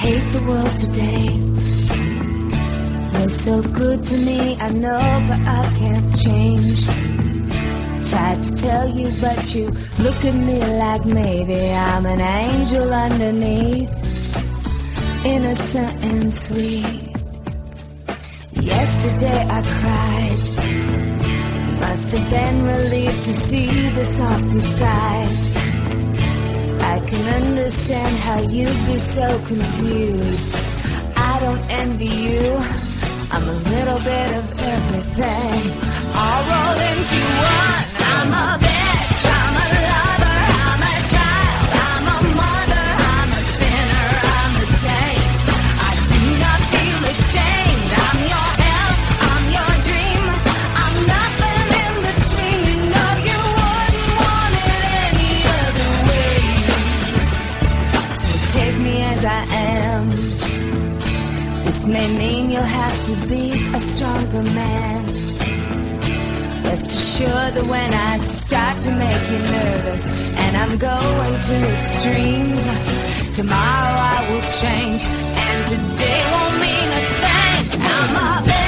hate the world today. You're so good to me, I know, but I can't change. Tried to tell you, but you look at me like maybe I'm an angel underneath, innocent and sweet. Yesterday I cried. Must have been relieved to see the softer side. I can understand how you'd be so confused. I don't envy you. I'm a little bit of everything, all rolled into one. I'm a bitch, I'm a lover, I'm a child, I'm a mother, I'm a sinner, I'm a saint. I do not feel ashamed. I'm your elf, I'm your dream. I'm nothing in between. You know you wouldn't want it any other way. So take me as I am. This may mean you'll have to be a stronger man. Rest assured that when I start to make you nervous and I'm going to extremes, tomorrow I will change and today won't mean a thing. I'm a